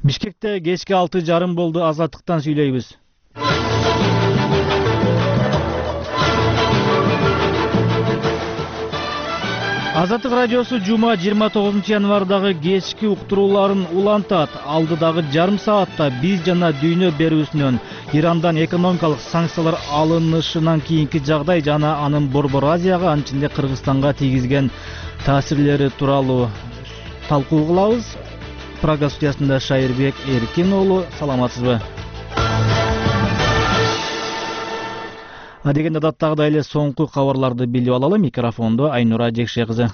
Бишкекте кечки 6:30 болду. Азаттыктан сүйлөйбүз. Азаттык радиосу жума 29 январдагы кечки уктурууларын улантат. Алдыдагы жарым саатта биз жана дүйнө берүүсүнөн Ирандан экономикалык санкциялар алынышынан кийинки жагдай жана анын Борбор Азияга, анын ичинде Кыргызстанга тийгизген таасирлери тууралуу талкуу кылабыз. Прага студиясында Шайырбек Эркин уулу, саламатсызбы? Адегенде даттагыдай эле соңку кабарларды билип алалы. Микрофондо Айнура Жекше кызы.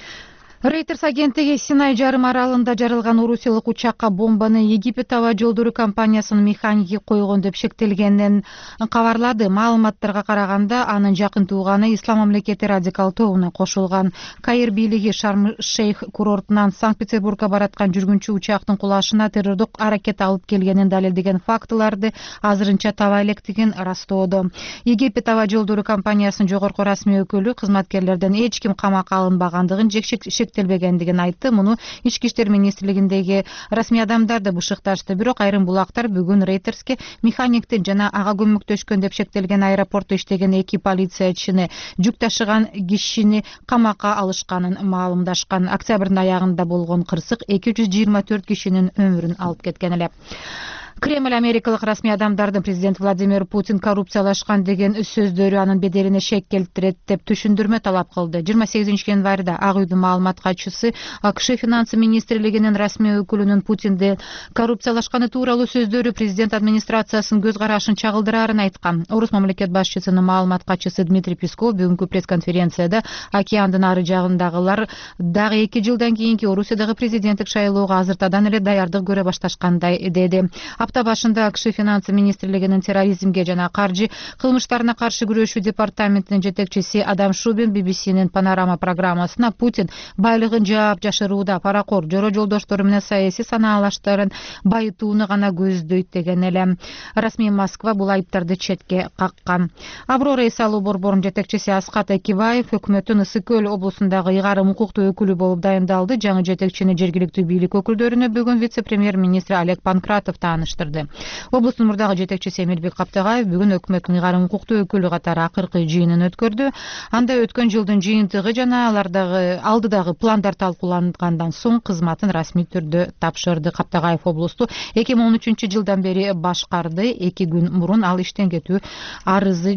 Reuters агенттиги Синай жарым аралында жарылган орусиялык учакка бомбаны Египет аба жолдору компаниясынын механиги койгон деп шектелгенин кабарлады. Маалыматтарга караганда, анын жакын тууганы Ислам мамлекети радикал тобуна кошулган. Каир бийлиги Шарм-Шейх курортунан Санкт-Петербургга бараткан жүргүнчү учактын кулашына террордук аракет алып келгенин далилдеген фактыларды азырынча таба электигин ырастоодо. Египет аба жолдору компаниясынын жогорку расмий өкүлү кызматкерлерден эч ким камакка алынбагандыгын, шектелбегендигин айтты. Муну Ички иштер министрлигиндеги расмий адамдар да бышыкташты. Бирок айрым булактар бүгүн Reutersке механиктин жана ага көмөктөшкөн деп шектелген аэропортто иштеген 2 полициячыны, жүк ташыган кишини камакка алышканын маалымдашкан. Октябрдын аягында болгон кырсык 224 кишинин өмүрүн алып кеткен эле. Кремль америкалык расмий адамдардын президент Владимир Путин коррупциялашкан деген сөздөрү анын беделине шек келтирет деп түшүндүрмө талап кылды. 28 январда Ак үйдүн маалымат катчысы АКШ финансы министрлигинин расмий өкүлүнүн Путинди коррупциялашканы тууралуу сөздөрү президент администрациясынын көз карашын чагылдыраарын айткан. Орус мамлекет башчысынын маалымат катчысы Дмитрий Песков бүгүнкү пресс-конференцияда океандын ары жагындагылар дагы 2 жылдан кийинки Орусиядагы президенттик шайлоого азыртадан эле даярдык көрө башташкандай деди. Апта башында АКШ финансы министрлигинин терроризмге жана каржы кылмыштарына каршы күрөшүү департаментинин жетекчиси Адам Шубин BBC'нин Панорама программасына Путин байлыгын жаап жашырууда паракор жоро жолдоштору менен саясий санаалаштарын байытууну гана көздөйт деген эле. Расмий Москва бул айыптарды четке каккан. Аврора эс алуу борборунун жетекчиси Аскат Экибаев өкмөттүн Ысык Көл облусундагы ыйгарым укуктуу өкүлү болуп дайындалды. Жаңы жетекчини жергиликтүү бийлик өкүлдөрүнө бүгүн вице-премьер-министр Олег Панкратов тааныштырды. Облустун мурдагы жетекчиси Эмилбек Каптагаев бүгүн өкмөттүн ыйгарым укуктуу өкүлү катары акыркы жыйынын өткөрдү. Анда өткөн жылдын жыйынтыгы жана алдыдагы пландар талкуулангандан соң кызматын расмий түрдө тапшырды. Каптагаев облусту 2013 жылдан бери башкарды. 2 күн мурун ал иштен кетүү арызды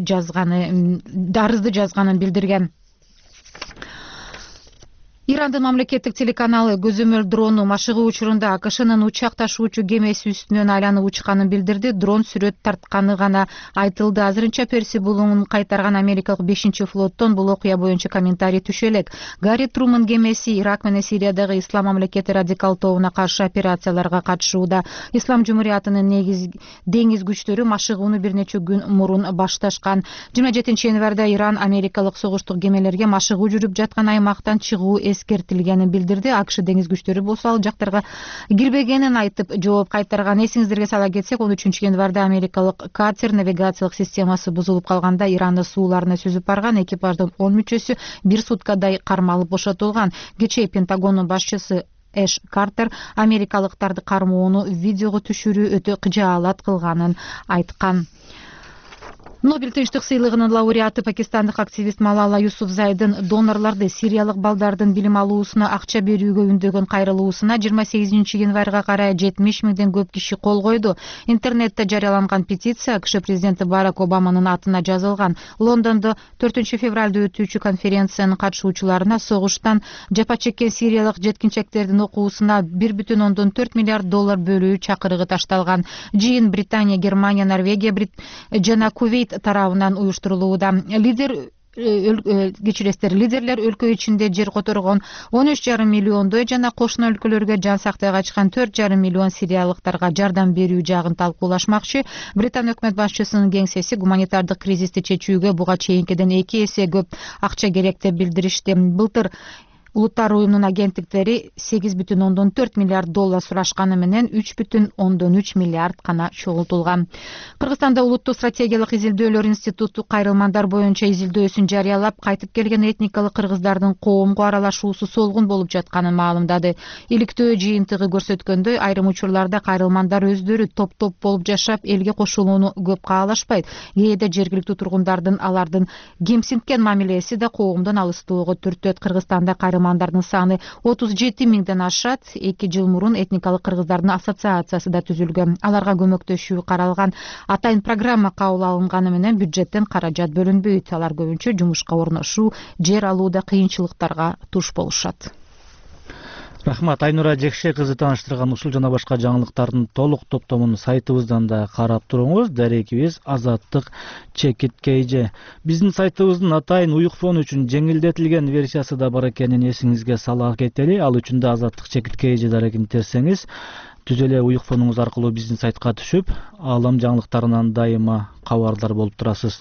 жазганын билдирген. Ирандын мамлекеттик телеканалы көзөмөл дрону машыгуу учурунда АКШнын учак ташуучу кемеси үстүнөн айланып учканын билдирди. Дрон сүрөт тартканы гана айтылды. Азырынча Перси булуңун кайтарган америкалык 5-флоттон бул окуя боюнча комментарий түшө элек. Гарри Труман кемеси Ирак менен Сириядагы Ислам мамлекети радикал тобуна каршы операцияларга катышууда. Ислам жумуриятынын деңиз күчтөрү машыгууну бир нече күн мурун башташкан. 27 январда Иран америкалык согуштук кемелерге машыгуу жүрүп жаткан аймактан чыгуу эскертилгенин билдирди. АКШ деңиз күчтөрү болсо ал жактарга кирбегенин айтып жооп кайтарган. Эсиңиздерге сала кетсек, 13 январда америкалык катер навигациялык системасы бузулуп калганда Ирандын сууларына сүзүп барган. Экипаждын 10 мүчөсү бир суткадай кармалып бошотулган. Кечээ Пентагондун башчысы Эш Картер америкалыктарды кармоону видеого түшүрүү өтө кыжаалат кылганын айткан. Нобель тынчтык сыйлыгынын лауреаты пакистандык активист Малала Юсуфзайдын донорлорду сириялык балдардын билим алуусуна акча берүүгө үндөгөн кайрылуусуна 28 январга карай 70 миңден көп киши кол койду. Интернетте жарыяланган петиция АКШ президенти Барак Обаманын атына жазылган. Лондондо 4 февралда өтүүчү конференциянын катышуучуларына согуштан жапа чеккен сириялык жеткинчектердин окуусуна $1,4 миллиард бөлүү чакырыгы ташталган. Жыйын Британия, Германия, Норвегия жана Кувейт тарабынан уюштурулууда. Лидерлер өлкө ичинде жер которгон 13,5 миллиондой жана кошуна өлкөлөргө жан сактай качкан 4,5 миллион сириялыктарга жардам берүү жагын талкуулашмакчы. Британ өкмөт башчысынын кеңсеси гуманитардык кризисти чечүүгө буга чейинкиден 2 эсе көп акча керек деп билдиришти. Былтыр Улуттар уюмунун агенттиктери $8,4 миллиард сурашканы менен $3,3 миллиард гана чогултулган. Кыргызстанда улуттук стратегиялык изилдөөлөр институту кайрылмандар боюнча изилдөөсүн жарыялап, кайтып келген этникалык кыргыздардын коомго аралашуусу солгун болуп жатканын маалымдады. Иликтөө жыйынтыгы көрсөткөндөй, айрым учурларда кайрылмандар өздөрү топ-топ болуп жашап, элге кошулууну көп каалашпайт. Кээде жергиликтүү тургундардын алардын кемсинткен мамилеси да коомдон алыстоого түртөт. Кыргызстанда кайрылмандардын саны 37 миңден ашат. 2 жыл мурун этникалык кыргыздардын ассоциациясы да түзүлгөн. Аларга көмөктөшүү каралган атайын программа кабыл алынганы менен бюджеттен каражат бөлүнбөйт. Алар көбүнчө жумушка орношуу, жер алууда кыйынчылыктарга туш болушат. Рахмат, Айнура Жекше кызы тааныштырган ушул жана башка жаңылыктардын толук топтомун сайтыбыздан да карап туруңуз. Дарекибиз Азаттык ЧК. Биздин сайтыбыздын атайын уюкфон үчүн жеңилдетилген версиясы да бар экенин эсиңизге сала кетели. Ал үчүн да Азаттык ЧК дарегин терсеңиз, түз эле уюкфонуңуз аркылуу биздин сайтка түшүп, аалам жаңылыктарынан дайыма кабардар болуп турасыз.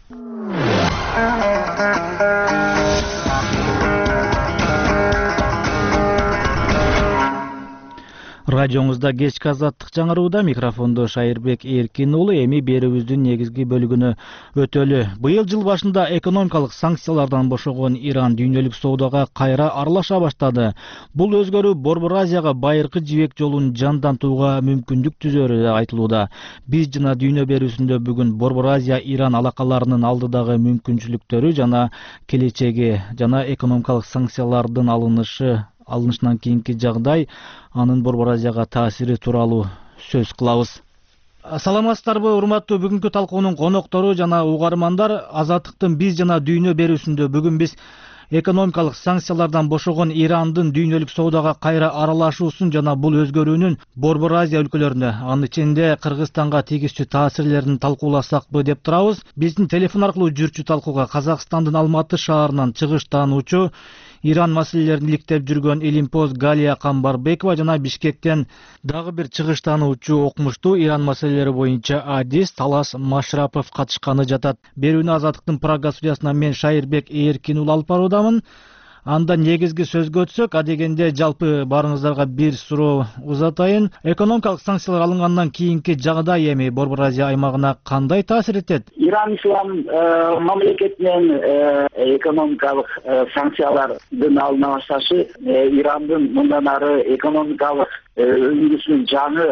Радиоңузда кечки Азаттык жаңырууда, микрофондо Шайырбек Эркин уулу. Эми берүүбүздүн негизги бөлүгүнө өтөлү. Быйыл жыл башында экономикалык санкциялардан бошогон Иран дүйнөлүк соодага кайра аралаша баштады. Бул өзгөрүү Борбор Азияга байыркы жибек жолун жандантууга мүмкүндүк түзөрү айтылууда. Биз жана дүйнө берүүсүндө бүгүн Борбор Азия Иран алакаларынын алдыдагы мүмкүнчүлүктөрү жана келечеги жана экономикалык санкциялардын алынышынан кийинки жагдай, анын Борбор Азияга таасири тууралуу сөз кылабыз. Саламатсыздарбы, урматтуу бүгүнкү талкуунун коноктору жана угармандар. Азаттыктын биз жана дүйнө берүүсүндө бүгүн биз экономикалык санкциялардан бошогон Ирандын дүйнөлүк соодага кайра аралашуусун жана бул өзгөрүүнүн Борбор Азия өлкөлөрүнө, анын ичинде Кыргызстанга тийгизчү таасирлерин талкууласакпы деп турабыз. Биздин телефон аркылуу жүрчү талкууга Казакстандын Алматы шаарынан чыгыш таануучу, Иран маселелерин иликтеп жүргөн Илимпоз Галия Камбарбекова жана Бишкектен дагы бир чыгыш таануучу, окумуштуу Иран маселелери боюнча адис Талас Машрапов катышканы жатат. Берүүнү Азаттыктын Прага студиясынан мен Шайырбек Эркин уулу алып баруудамын. Анда негизги сөзгө өтсөк, адегенде жалпы барыңыздарга бир суроо узатайын. Экономикалык санкциялар алынгандан кийинки жагдай эми Борбор Азия аймагына кандай таасир этет? Иран ислам мамлекетинен экономикалык санкциялардын алына башташы Ирандын мындан ары экономикалык өндүрүшүнүн жаңы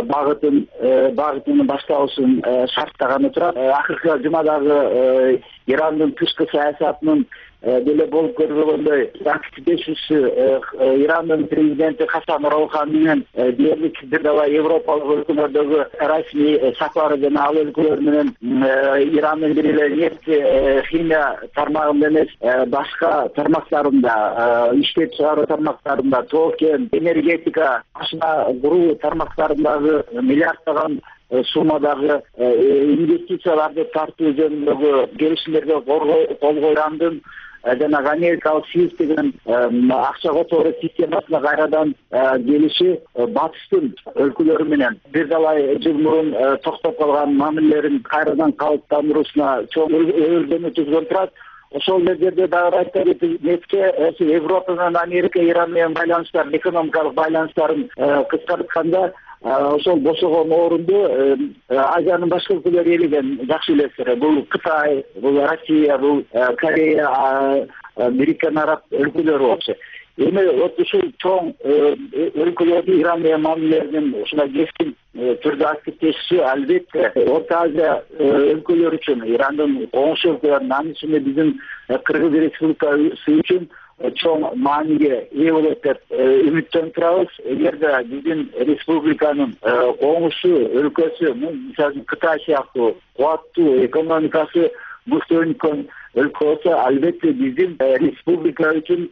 багытын башталышын шарттаганы турат. Акыркы жумадагы Ирандын тышкы саясатынын деле болуп көрүлгөндөй активдешүүсү Ирандын президенти Хасан Роухани менен дээрлик бир дагы европалык өлкөлөрдөгү расмий сапары жана ал өлкөлөр менен Ирандын бир эле нефть химия тармагында эмес, башка тармактарында, иштеп чыгаруу тармактарында, тоо кен, энергетика, ашына куруу тармактарындагы миллиарддаган суммадагы инвестицияларды тартуу жөнүндөгү келишимдерге кол койгандын жана Америкалык Союз деген акча которуу системасына кайрадан келиши батыштын өлкөлөрү менен бир далай жыл мурун токтоп калган мамилелерин кайрадан калыптандыруусуна чоң өбөлгөнү түзгөн турат. Ошол жерде дагы айтып нефтке Европа менен Америка Иран менен байланыштар, экономикалык байланыштарын кыскартканда ошол бошогон орунду Азиянын башка өлкөлөрү ээлеген жакшы билесиздер. Бул Кытай, бул Россия, бул Корея, Birleşik Arap өлкөлөрү болчу. Эми ушул чоң өлкөлөрдү Иран менен мамилелеринин ушундай кескин түрдө активдешиши албетте Орто Азия өлкөлөрү үчүн, Ирандын коңшу өлкөлөрүнүн, анын ичинде биздин Кыргыз Республикасы үчүн чоң мааниге ээ болот деп үмүттөнүп турабыз. Эгерде биздин республиканын коңшу өлкөсү, мисалы Кытай сыяктуу кубаттуу экономикасы муктөнүккөн өлкө болсо, албетте биздин республика үчүн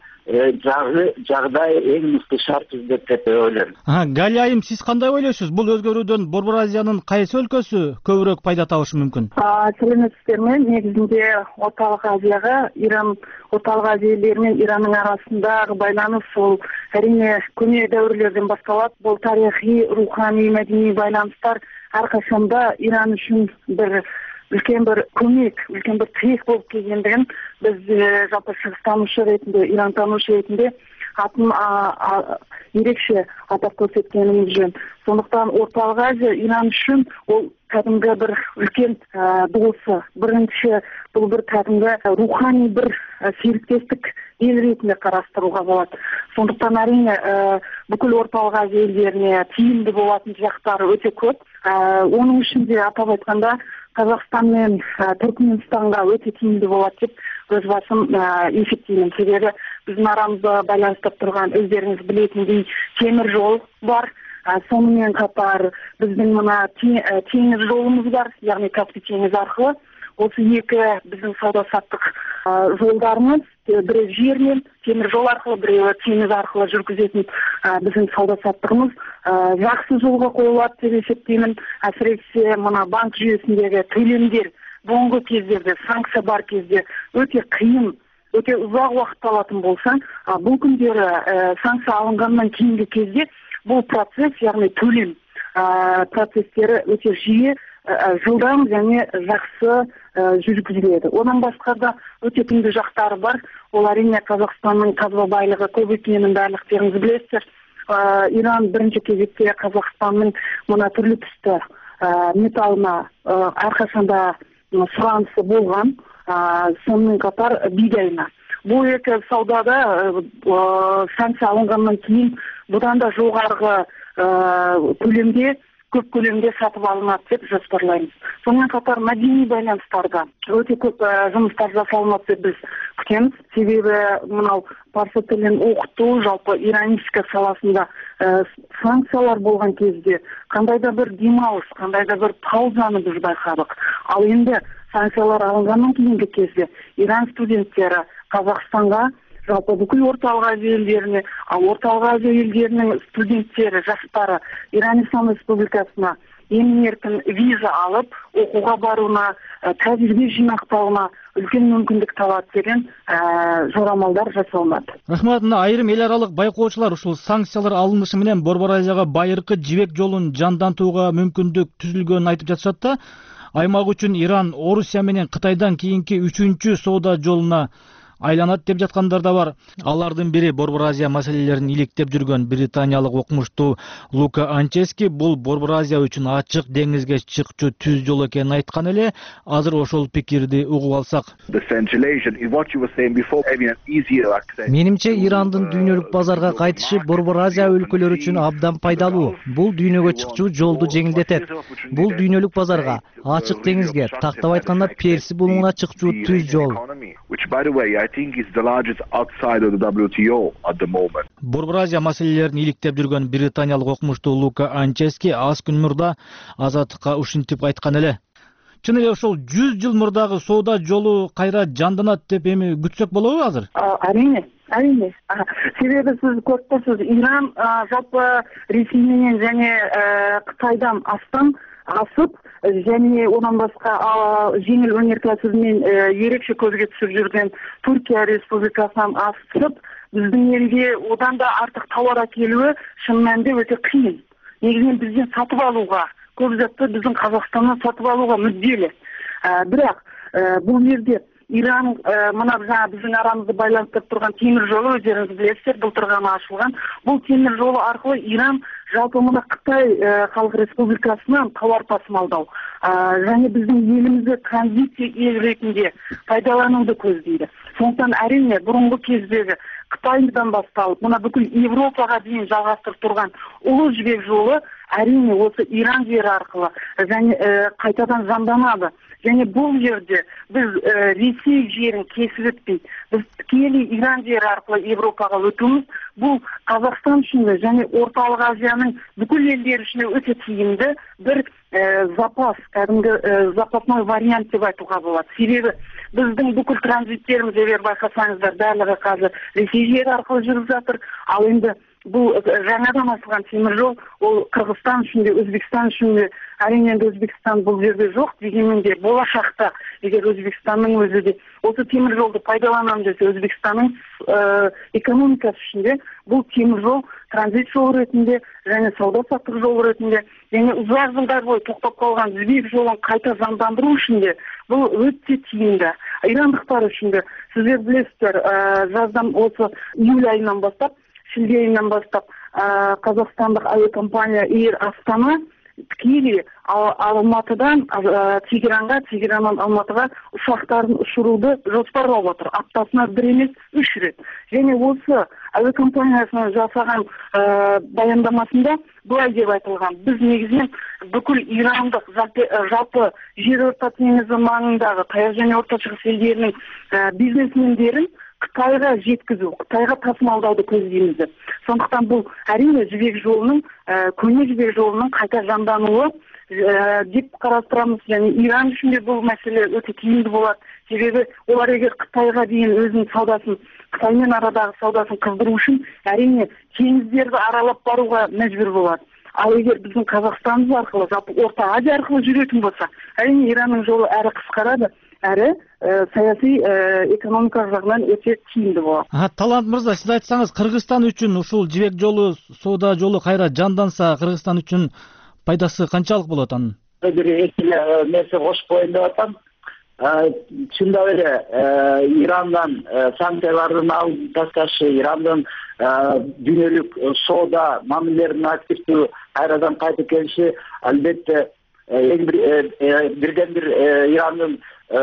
жагдай эң мыкты шарт деп ойлойм. Галия айым, сиз кандай ойлойсуз? Бул өзгөрүүдөн Борбор Азиянын кайсы өлкөсү көбүрөөк пайда табышы мүмкүн? Саламатсыздарбы. Негизинде Ортолук Азияга, Иран, Ортолук Азия элдери менен Ирандын арасындагы байланыш бул әрине көне дәврлерден башталат. Бул тарыхый, руханий, мәдәни байланыштар ар качанда Иран үчүн бир үлкен бір көмек, үлкен бір тірек болып келгендігін біз жалпы шығыстанушы ретінде, ирантанушы ретінде атын ерекше атап көрсеткеніміз жөн. Сондықтан Орталық Азия Иран үшін ол кәдімгі бір үлкен досы. Бірінші бұл бір кәдімгі рухани бір серіктестік ел ретінде қарастыруға болады. Сондықтан әрине бүкіл Орталық Азия елдеріне тиімді болатын жақтары өте көп. Оның ішінде атап айтқанда Қазақстан мен Түркменстанға өте тиімді болады деп өз басым есептеймін. Себебі біздің арамызда байланыстырып тұрған өздеріңіз білетіндей темір жол бар. Сонымен қатар біздің мына теңіз жолымыз бар, яғни Каспий теңізі арқылы. Осы екі біздің сауда-саттық жолдарымыз, бірі жермен темір жол арқылы, бірі теңіз арқылы жүргізетін біздің сауда-саттығымыз жақсы жолға қойылады деп есептеймін. Әсіресе мына банк жүйесіндегі төлемдер бұрынғы кездерде, санкция бар кезде өте қиын, өте ұзақ уақыт алатын болса, бұл күндері санкция алынғаннан кейінгі кезде бұл процесс, яғни төлем процестері өте жиі, жылдам және жақсы жүргізіледі. Одан басқа да өте тиімді жақтары бар. Ол әрине Қазақстанның қазба байлығы көп екенін барлықтарыңыз білесіздер. Иран бірінші кезекте Қазақстанның мына түрлі түсті металлына әрқашанда сұранысы болған, сонымен қатар бидайына. Бұл екі саудада санкция алынғаннан кейін бұдан да жоғарғы көп көлемде сатып алынады деп жоспарлаймыз. Сонымен қатар мәдени байланыстарда өте көп жұмыстар жасалынады деп біз күтеміз. Себебі мынау парсы тілін оқыту, жалпы иранистика саласында санкциялар болған кезде қандай да бір демалыс, қандай да бір паузаны біз байқадық. Ал енді санкциялар алынғаннан кейінгі кезде Иран студенттері Қазақстанға, жалпы бүкіл Орталық Азия елдеріне, ал Орталық Азия елдерінің студенттері, жастары Иран Ислам Республикасына емін-еркін виза алып, оқуға баруына, тәжірибе жинақтауына үлкен мүмкіндік табады деген жорамалдар жасалынады. Рахмат, айрым эл аралык байкоочулар ушул санкциялар алынышы менен Борбор Азияга байыркы жибек жолун жандантууга мүмкүндүк түзүлгөнүн айтып жатышат да, аймак үчүн Иран Орусия менен Кытайдан кийинки 3-чү соода жолуна айланат деп жаткандар да бар. Алардын бири Борбор Азия маселелерин иликтеп жүргөн британиялык окумуштуу Лука Анчески бул Борбор Азия үчүн ачык деңизге чыкчу түз жол экенин айткан эле. Азыр ошол пикирди угуп алсак. Менимче Ирандын дүйнөлүк базарга кайтышы Борбор Азия өлкөлөрү үчүн абдан пайдалуу. Бул дүйнөгө чыкчу жолду жеңилдетет. Бул дүйнөлүк базарга, ачык деңизге, тактап айтканда Перси булуңуна чыкчу түз жол. Борбор Азия маселелерин иликтеп жүргөн британиялык окумуштуу Лука Анчески аз күн мурда Азаттыкка ушинтип айткан эле. Чын эле ошол 100 жыл мурдагы соода жолу кайра жанданат деп эми күтсөк болобу азыр? Әрине. Себеби сиз көрүп турсуз, Иран жалпы Ресей менен және Кытайдан асып, және онан басқа жеңіл өнеркәсібімен ерекше көзге түсіп жүрген Түркия Республикасынан асып, біздің елге одан да артық тауар әкелуі шын мәнінде өте қиын. Негізінен бізден сатып алуға, көп затты біздің Қазақстаннан сатып алуға мүдделі. Бірақ бұл жерде Иран мына біздің арамызды байланыстырып тұрған темір жолы, өздеріңіз білесіздер, былтыр ғана ашылған. Бұл темір жолы арқылы Иран жалпы мына Қытай Халық Республикасынан тауар тасымалдау және біздің елімізді транзит ел ретінде пайдалануды көздейді. Сондықтан әрине бұрынғы кездегі Қытайдан басталып, мына бүкіл Европаға дейін жалғастырып тұрған ұлы жібек жолы әрине осы Иран жері арқылы және қайтадан жанданады. Және бұл жерде біз Ресей жерін кесіп өтпей, біз тікелей Иран жері арқылы Европаға өтуіміз, бұл Қазақстан үшін және Орталық Азияның бүкіл елдері үшін өте тиімді бір запас, кәдімгі запасной вариант деп айтуға болады. Себебі біздің бүкіл транзиттеріміз егер байқасаңыздар барлығы қазір Ресей жері арқылы жүріп жатыр, ал енді бул жаңадан ачылган темир жол, ол Кыргызстан үчүн де, Өзбекстан үчүн де, әрине енді Өзбекстан бұл жерде жоқ, дегенмен де болашақта егер Өзбекстанның өзі де осы темір жолды пайдаланамын десе, Өзбекстанның экономикасы үшін де бұл темір жол транзит жол ретінде және сауда саттық жол ретінде және ұзақ жылдар бойы тоқтап қалған жібек жолын қайта жандандыру үшін де бұл өте тиімді. Ирандықтар үшін де сіздер білесіздер, жаздан осы июль айынан бастап, шілде айынан бастап қазақстандық әуе компания Air Астана тікелей Алматыдан Тегеранға, Тегераннан Алматыға ұшақтарын ұшыруды жоспарлап отыр. Аптасына 1 емес 3 рет. Және осы әуе компаниясының жасаған баяндамасында былай деп айтылған: біз негізінен бүкіл ирандық жалпы жерорта теңізі маңындағы таяу және орта шығыс елдерінің бизнесмендерін Қытайға жеткізу, Қытайға тасымалдауды көздейміз. Сондықтан бұл әрине жібек жолының, көне жібек жолының қайта жандануы деп қарастырамыз. Және Иран үшін де бұл мәселе өте тиімді болады. Себебі олар егер Қытайға дейін өзінің саудасын, Қытаймен арадағы саудасын қыздыру үшін әрине теңіздерді аралап баруға мәжбүр болады. Ал егер біздің Қазақстанымыз арқылы, жалпы Орта Азия арқылы жүретін болса, әрине Иранның жолы әрі қысқарады, әрі саяси экономика жағынан өте тиімді болады. Талант мырза, сіз айтсаңыз, Кыргызстан үчүн ушул жибек жолу, соода жолу кайра жанданса, Кыргызстан үчүн пайдасы канчалык болот анын? Бир эки нерсе кошуп коеюн деп атам. Чындап эле Ирандан санкциялардын алып тасташы, Ирандын дүйнөлүк соода мамилелерин активдүү кайрадан кайтып келиши албетте бирден бир Ирандын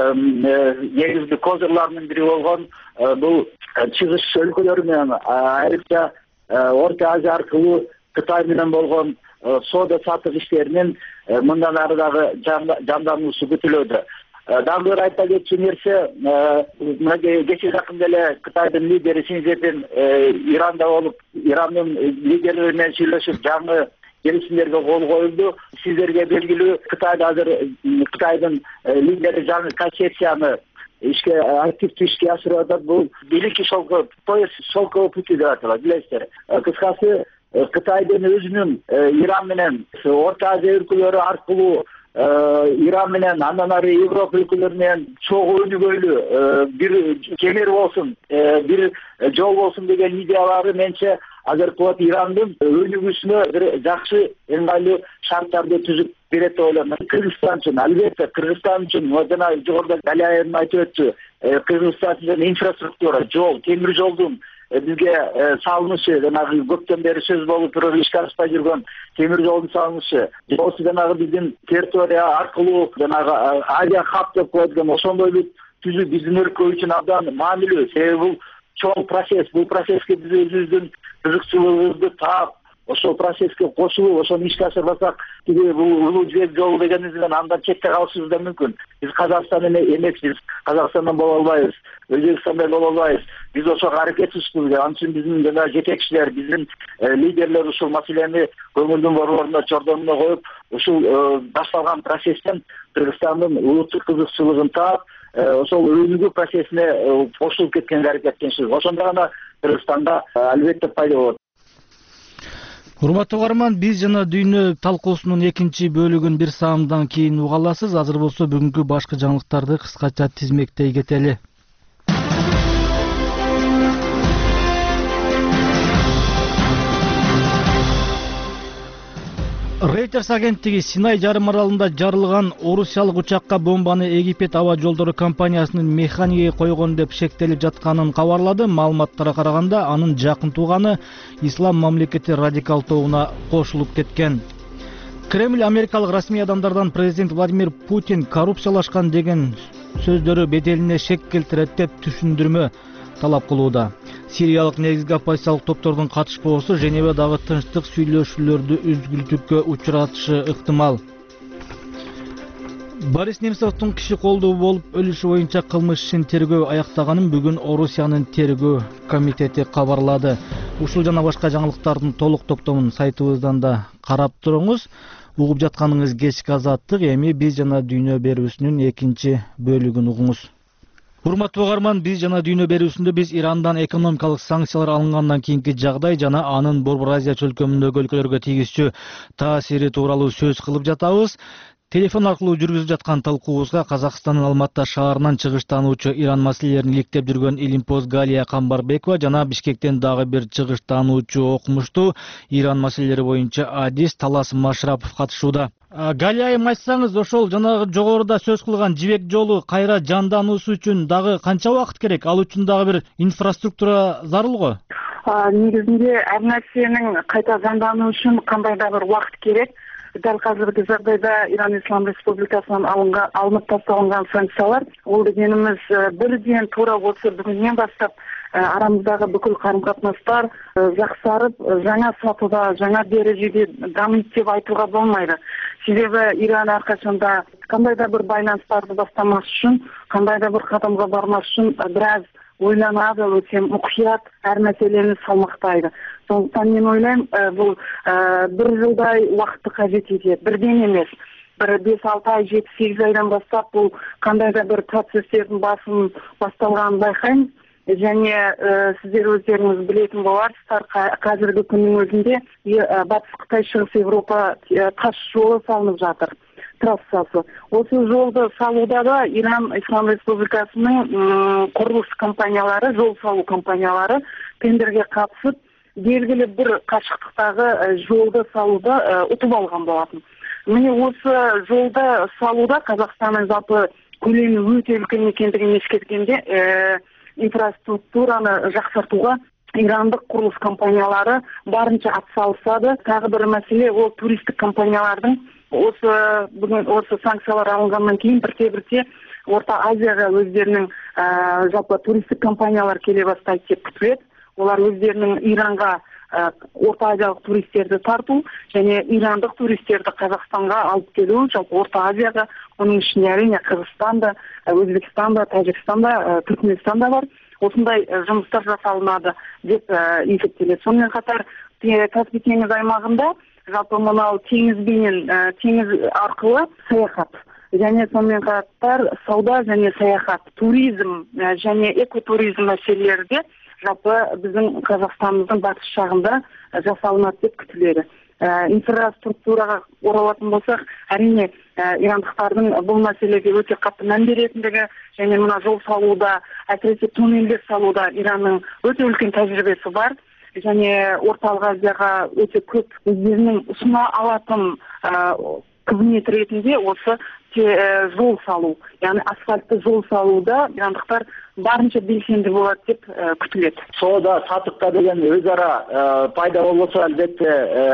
негизги козырларынын бири болгон бул чыгыш өлкөлөр менен, айрыкча Орта Азия аркылуу Кытай менен болгон соода саттык иштеринин мындан ары дагы жандануусу күтүлөдү. Дагы бир айта кетчү нерсе, кече жакында эле Кытайдын лидери Си Цзиньпин Иранда болуп, Ирандын лидерлери менен сүйлөшүп, жаңы келишимдерге кол коюлду. Сиздерге белгилүү, Кытайда азыр Кытайдын лидери жаңы концепцияны активдүү ишке ашырып атат. Бул Великий шелковый путь деп аталат, билесиздер. Кыскасы, Кытайдын өзүнүн Иран менен Орта Азия өлкөлөрү аркылуу Иран менен, андан ары Европа өлкөлөрү менен чогуу өнүгөйлүү бир кемер болсун, бир жол болсун деген идеялары менче азыркы убакта Ирандын өнүгүүсүнө бир жакшы ыңгайлуу шарттарды түзүп берет деп ойлойм. Кыргызстан үчүн, албетте Кыргызстан үчүн, жана жогоруда Галиаев айтып өттү, Кыргызстан үчүн инфраструктура, жол, темир жолдун бизге салынышы, жанагы көптөн бери сөз болуп туруп ишке ашпай жүргөн темир жолдун салынышы, осы жанагы биздин территория аркылуу жанагы Азия хаб деп коюлган ошондой түзүү биздин өлкө үчүн абдан маанилүү. Себеби бул чоң процесс, бул процесске биз өзүбүздүн кызыкчылыгыбызды таап, ошол процесске кошулуп, ошону ишке ашырбасак, бул улуу жибек жолу дегенибиз менен андан четте калышыбыз да мүмкүн. Биз Казакстан эмеспиз, Казакстандан боло албайбыз, Өзбекстандан боло албайбыз. Биз ошого аракетчибиз. Ал үчүн биздин жана жетекчилер, биздин лидерлер ушул маселени көңүлдүн борборуна, чордонуна коюп, ушул башталган процесстен Кыргызстандын улуттук кызыкчылыгын таап, ошол өнүгүү процессине кошулуп кеткенге аракеттенишиз. Ошондо гана Кыргызстанда албетте пайда болот. Урматтуу угарман, биз жана дүйнө талкуусунун экинчи бөлүгүн бир саамдан кийин уга аласыз. Азыр болсо бүгүнкү башкы жаңылыктарды кыскача тизмектей кетели. Reuters агенттиги Синай жарым аралында жарылган орусиялык учакка бомбаны Египет аба жолдору компаниясынын механиги койгон деп шектелип жатканын кабарлады. Маалыматтарга караганда, анын жакын тууганы Ислам мамлекети радикал тобуна кошулуп кеткен. Кремль америкалык расмий адамдардан президент Владимир Путин коррупциялашкан деген сөздөрү беделине шек келтирет деп түшүндүрмө талап кылууда. Сириялык негизги оппозициялык топтордун катышпоосу Женевадагы тынчтык сүйлөшүүлөрдү үзгүлтүккө учуратышы ыктымал. Борис Немцовдун киши колдуу болуп өлүшү боюнча кылмыш ишин тергөө аяктаганын бүгүн Орусиянын тергөө комитети кабарлады. Ушул жана башка жаңылыктардын толук токтомун сайтыбыздан да карап туруңуз. Угуп жатканыңыз кечки азаттык, эми биз жана дүйнө берүүсүнүн экинчи бөлүгүн угуңуз. Урматтуу угарман, биз жана дүйнө берүүсүндө биз Ирандан экономикалык санкциялар алынгандан кийинки жагдай жана анын Борбор Азия чөлкөмүндөгү өлкөлөргө тийгизчү таасири тууралуу сөз кылып жатабыз. Телефон аркылуу жүргүзүп жаткан талкуубузга Казакстандын Алматы шаарынан чыгыштануучу Иран маселелерин иликтеп жүргөн Илимпоз Галия Камбарбекова жана Бишкектен дагы бир чыгыштануучу окумуштуу Иран маселелери боюнча адис Талас Машрапов катышууда. Галия айым, айтсаңыз, ошол жанагы жогоруда сөз кылган жибек жолу кайра жандануусу үчүн дагы канча убакыт керек? Ал үчүн дагы бир инфраструктура зарыл го. Негизинде ар нерсенин кайта жандануу үчүн кандай да бир убакыт керек. Дал казыркы жагдайда Иран Ислам Республикасынан алынып тасталган санкциялар, ол дегенimiz бирден туура болсо бүгүнөн баштап арамыздагы бүкүл карым-катнаштар жаксарып, жаңа сатыда, жаңа дережеде дамыйт деп айтууга болмойт. Себеби Иран ар качанда кандай да бир байланыштарды баштамаш үчүн, кандай да бир кадамга бармаш үчүн бир аз ойланады, өте мукуят ар маселени салмактайды. Сондуктан мен ойлойм, бул бир жылдай убакытты кажет этет, бирден эмес. Бир 5-6 ай, 7-8 айдан баштап бул кандай да бир процесстердин басым башталганын байкайм. Және сиздер өздеріңіз білетін боларсыздар, қазіргі күннің өзінде Батыс Қытай, Шығыс Европа таш жолы салынып жатыр, трассасы. Осы жолды салуда да Иран Ислам Республикасының құрылыс компаниялары, жол салу компаниялары тендерге қатысып, белгілі бір қашықтықтағы жолды салуда ұтып алған болатын. Міне осы жолды салуда Қазақстанның жалпы көлемі өте үлкен екендігін ескерткенде инфраструктураны жақсартуға ирандық құрылыс компаниялары барынша атсалысады. Тағы бір мәселе, ол туристік компаниялардың осы санкциялар алынғаннан кейін бірте-бірте Орта Азияға өздерінің жалпы туристік компаниялар келе бастайды деп күтіледі. Олар өздерінің Иранға Орта Азиялық туристерді тарту және ирандық туристерді Қазақстанға алып келу, жалпы Орта Азияға, оның ішінде әрине Қырғызстанда, Өзбекстанда, Тәжікстанда, Түркменстанда бар. Осындай жұмыстар жасалынады деп есептеледі. Сонымен қатар Каспий теңіз аймағында жалпы мынау теңіз арқылы саяхат және сонымен қатар сауда және саяхат, туризм және экотуризм мәселелері де жалпы біздің Қазақстанымыздың батыс жағында жасалынады деп күтіледі. Инфраструктураға оралатын болсақ, әрине ирандықтардың бұл мәселеге өте қатты мән беретіндігі және мына жол салуда, әсіресе туннельдер салуда Иранның өте үлкен тәжірибесі бар. Және Орталық Азияға өте көп өздерінің ұсына алатын қызмет ретінде осы жол салу, яғни асфальтты жол салуда ирандықтар барынша белсенді болады деп күтіледі. Сауда сатықта деген өзара пайда болса, әлбетте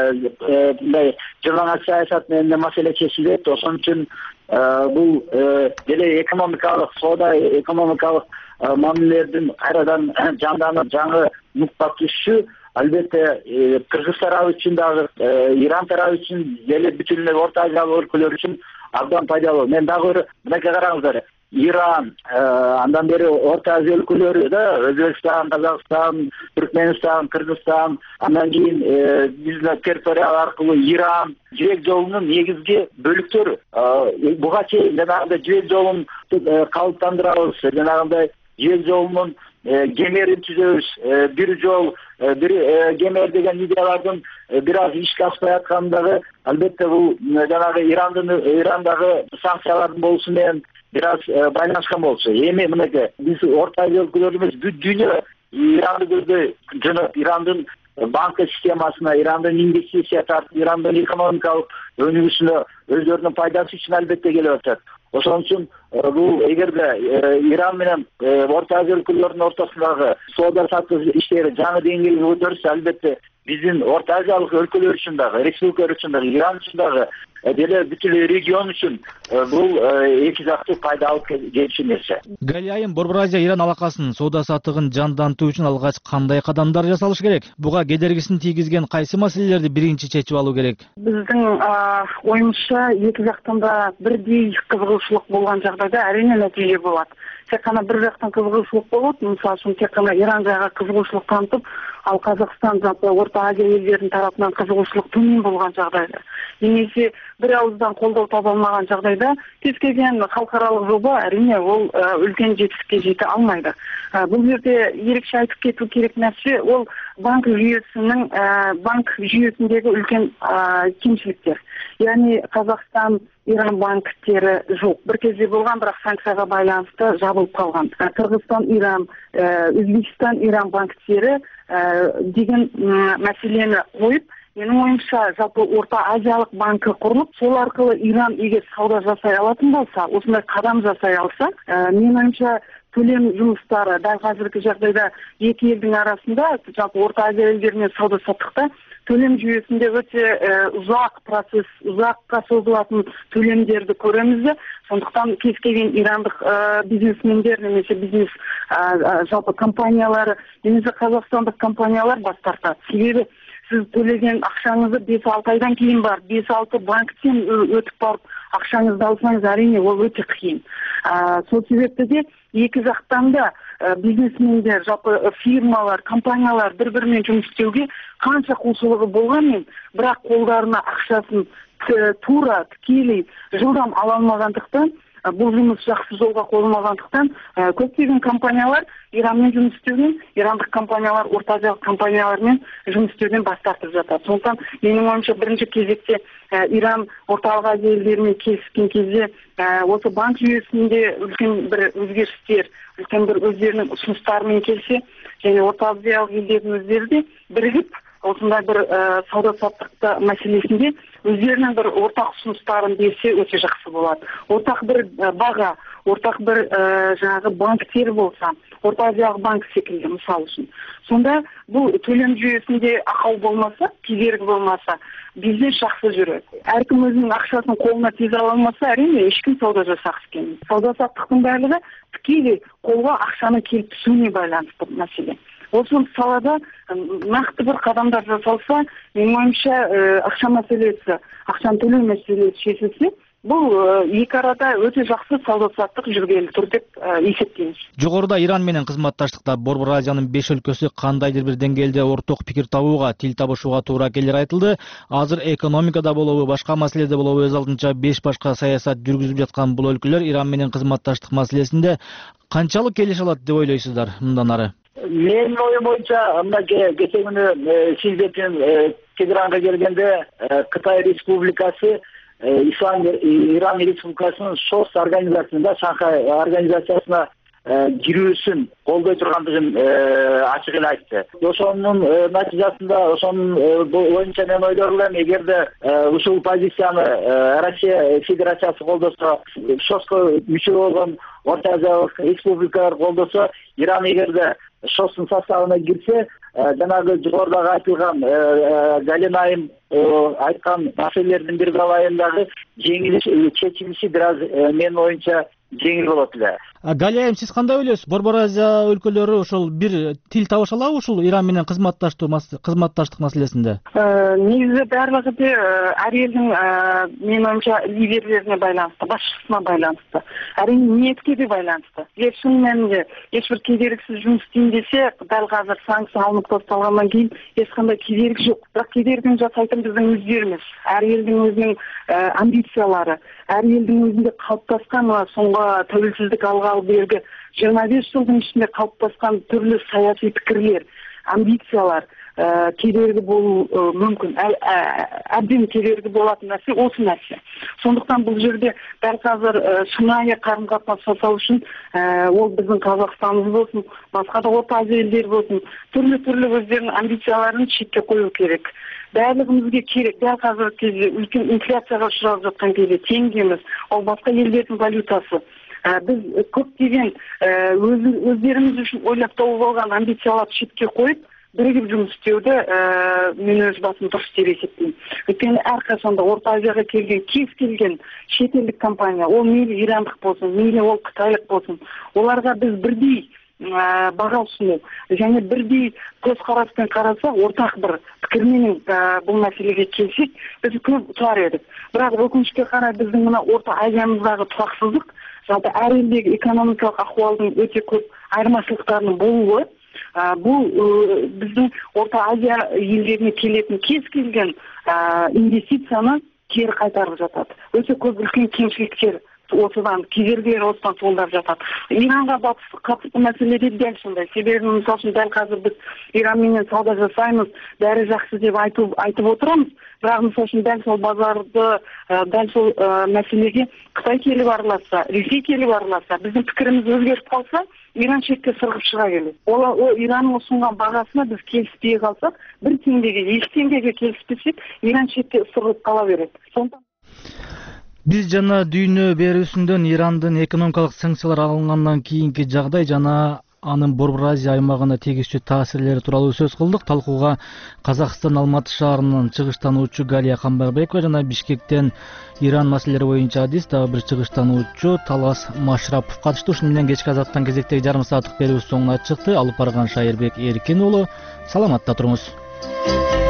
жаңа саясат менен маселе чечилет. Ошон үчүн бул деле экономикалык сауда, экономикалык мамилелердин кайрадан жанданып, жаңы нукта түшүшү албетте Кыргыз тарабы үчүн дагы, Иран тарабы үчүн, деле бүтүн Орта Азиялык өлкөлөр үчүн абдан пайдалуу. Мен дагы мынакей караңыздар. Иран, андан бери Орта Азия өлкөлөрү да, Өзбекстан, Казакстан, Түркменстан, Кыргызстан, андан кийин биздин территория аркылуу Иран жибек жолунун негизги бөлүктөрү. Буга чейин жанагындай жибек жолун калыптандырабыз, жанагындай жибек жолунун кемерин түзөбүз, бир жол, бир кемер деген идеялардын бир аз ишке аспай аткандагы, албетте бул жанагы Ирандагы санкциялардын болуусу менен бир аз байланышкан болчу. Эми мынакей биз Орта Азия өлкөлөрүбүз бүт дүйнө Иранды көздөй, жана Ирандын банка системасына, Ирандын инвестиция тартып, Ирандын экономикалык өнүгүшүнө өздөрүнүн пайдасы үчүн албетте келип атат. Ошон үчүн бул эгерде Иран менен Орта Азия өлкөлөрүнүн ортосундагы соода саттык иштери жаңы деңгээлге көтөрүлсө, албетте биздин Орта Азиялык өлкөлөр үчүн дагы, республикалар үчүн дагы, Иран үчүн дагы, деле бүтүн регион үчүн бул эки жактуу пайда алып келчү нерсе. Галия айым, Борбор Азия Иран алакасынын соода саттыгын жандантуу үчүн алгач кандай кадамдар жасалыш керек? Буга кедергисин тийгизген кайсы маселелерди биринчи чечип алуу керек? Биздин оюмузча эки жактан да бирдей кызыгуучулук болгон жагдайда әрине нәтиже болот. Тек қана бір жақтан кызыгуучулук болот, мисалы үчүн тек қана Иран жагы кызыгуучулук танытып, ал Казакстан жалпы Орта Орта Азия елдерінің тарапынан қызығушылық төмен болған жағдайда, немесе бір ауыздан қолдау таба алмаған жағдайда кез келген халықаралық жоба әрине ол үлкен жетістікке жете алмайды. Бұл жерде ерекше айтып кету керек нәрсе ол банк жүйесіндегі үлкен кемшіліктер. Яғни Қазақстан, Иран банктері жоқ. Бір кезде болған, бірақ санкцияға байланысты жабылып қалған. Қырғызстан, Иран, Өзбекстан, Иран банктері деген мәселені қойып, менің ойымша жалпы Орта Азиялық банкі құрылып, сол арқылы Иран егер сауда жасай алатын болса, осындай қадам жасай алса, менің ойымша төлем жұмыстары дәл қазіргі жағдайда екі елдің арасында, жалпы Орта Азия елдерімен сауда саттықта төлем жүйесінде өте ұзақ процесс, ұзаққа созылатын төлемдерді көреміз. Сондықтан кез келген ирандық бизнесмендер немесе бизнес жалпы компаниялары, немесе қазақстандық компаниялар бас тартады. Себебі сіз төлеген ақшаңызды 5-6 айдан кейін бар, 5-6 банктен өтіп барып ақшаңызды алсаңыз, әрине ол өте қиын. Сол себепті де екі жақтан да бизнесмендер, жалпы фирмалар, компаниялар бір-бірімен жұмыс істеуге қанша құлшылығы болғанмен, бірақ қолдарына ақшасын тура, тікелей, жылдам ала алмағандықтан, бұл жұмыс жақсы жолға қойылмағандықтан, көптеген компаниялар Иранмен жұмыс істеуден, ирандық компаниялар Орта Азиялық компаниялармен жұмыс істеуден бас тартып жатады. Сондықтан менің ойымша бірінші кезекте Иран Орталық Азия елдерімен келіскен кезде осы банк жүйесінде үлкен бір өзгерістер, үлкен бір өздерінің ұсыныстарымен келсе, және Орта Азиялық елдердің өздері де бірігіп осындай бір сауда-саттық мәселесінде өздерінің бір ортақ ұсыныстарын берсе өте жақсы болады. Ортақ бір баға, ортақ бір жаңағы банктер болса, Орта Азиялық банк секілді мысал үшін. Сонда бұл төлем жүйесінде ақау болмаса, кедергі болмаса, бизнес жақсы жүреді. Әркім өзінің ақшасын қолына тез ала алмаса, әрине ешкім сауда жасағысы келмейді. Сауда-саттықтың барлығы тікелей қолға ақшаның келіп түсуіне байланысты мәселе. Осы салада нақты бір қадамдар жасалса, менің ойымша ақша мәселесі, ақшаны төлеу мәселесі шешілсе, бұл екі арада өте жақсы сауда-саттық жүргелі тұр деп есептейміз. Жогоруда Иран менен кызматташтыкта Борбор Азиянын 5 өлкөсү кандайдыр бир деңгээлде орток пикир табууга, тил табышууга туура келери айтылды. Азыр экономикада болобу, башка маселеде болобу өз алдынча 5 башка саясат жүргүзүп жаткан бул өлкөлөр Иран менен кызматташтык маселесинде канчалык келише алат деп ойлойсуздар мындан ары? Менин оюм боюнча, мына кечээ күнү Сиздетин Тегеранга келгенде Кытай Республикасы Иран Республикасынын ШОС организациясында, Шанхай организациясына кирүүсүн колдой тургандыгын ачык эле айтты. Ошонун натыйжасында, ошонун боюнча мен ойлойм, эгерде ушул позицияны Россия Федерациясы колдосо, ШОСко мүчө болгон Орта Азиялык республикалар колдосо, Иран эгерде ШОСтун составына кирсе, жанагы жогорудагы айтылган Галина айым айткан маселелердин бир калайындагы чечилиши бир аз менин оюмча жеңил болот эле. Галия айым, сиз кандай ойлойсуз? Борбор Азия өлкөлөрү ошол бир тил табыша алабы ушул Иран менен кызматташтык маселесинде? Негизи барлыгы ар элдин менин оюмча лидерлерине байланыштуу, башчысына байланыштуу. Әрине ниетке де байланыштуу. Эгер шын мәнинде эч бир кедергисиз жұмыс істейм десе, дәл қазір санкция алынып тасталгандан кейін ешқандай кедергі жоқ. Бірақ кедергіні жасайтын біздің өздеріміз. Әр елдің өзінің амбициялары, әр елдің өзінде қалыптасқан соңғы тәуелсіздік алғалы бергі 25 жылдың ішінде қалыптасқан түрлі саяси пікірлер, амбициялар кедергі болу мүмкін. Әбден кедергі болатын нәрсе осы нәрсе. Сондықтан бұл жерде дәл қазір шынайы қарым-қатынас жасау үшін ол біздің Қазақстанымыз болсын, басқа да Орта Азия елдері болсын, түрлі өздерінің амбицияларын шетке қою керек. Барлығымызге керек. Дәл қазіргі кезде үлкен инфляцияға ұшырап жатқан кезде теңгеміз, ол басқа елдердің валютасы. Біз көптеген өздеріміз үшін ойлап тауып алған амбицияларды шетке қойып, бірігіп жұмыс істеуді мен өз басым дұрыс деп есептеймін. Өйткені әрқашанда Орта Азияға келген кез келген шетелдік компания, ол мейлі ирандық болсын, мейлі ол қытайлық болсын, оларға біз бірдей баға ұсыну және бірдей көзқараспен қараса, ортақ бір пікірмен бұл мәселеге келсек, біз көп ұтар едік. Бірақ өкінішке қарай біздің мына Орта Азиямыздағы тұрақсыздық, жалпы әр елдегі экономикалық ахуалдың өте көп айырмашылықтарының болуы Бул биздин Орто Азия элдерине келетін кез келген инвестицияны кері қайтарып жатат. Өте көп үлкен кемшіліктер осыдан кедергілер осыдан туындап жатат. Иранға қатысты мәселеде дәл сондай. Себебі мысалы үшін дәл қазір біз Иранменен сауда жасаймыз, бәрі жақсы деп айтып отырамыз. Бірақ мысалы үшін дәл сол базарды, дәл сол мәселеге Қытай келіп араласса, Ресей келіп араласса, біздің пікіріміз өзгеріп қалса, Иран шетке сырғып шыға келеді. Ол Иранның ұсынған бағасына біз келіспей қалсақ, 1 теңгеге, 2 теңгеге келіспесек, Иран шетке сырғып қала береді. Биз жана дүйнө берүүсүндөн Ирандын экономикалык санкциялар алынгандан кийинки жагдай жана анын Борбор Азия аймагына тийгизчү таасирлери тууралуу сөз кылдык. Талкууга Казакстан Алматы шаарынын чыгыштануучу Галия Камбарбекова жана Бишкектен Иран маселелери боюнча адис дагы бир чыгыштануучу Талас Машрапов катышты. Ушуну менен кечки Азаттан кезектеги жарым сааттык берүүбүз соңуна чыкты. Алып барган Шайырбек Эркин уулу. Саламатта туруңуз.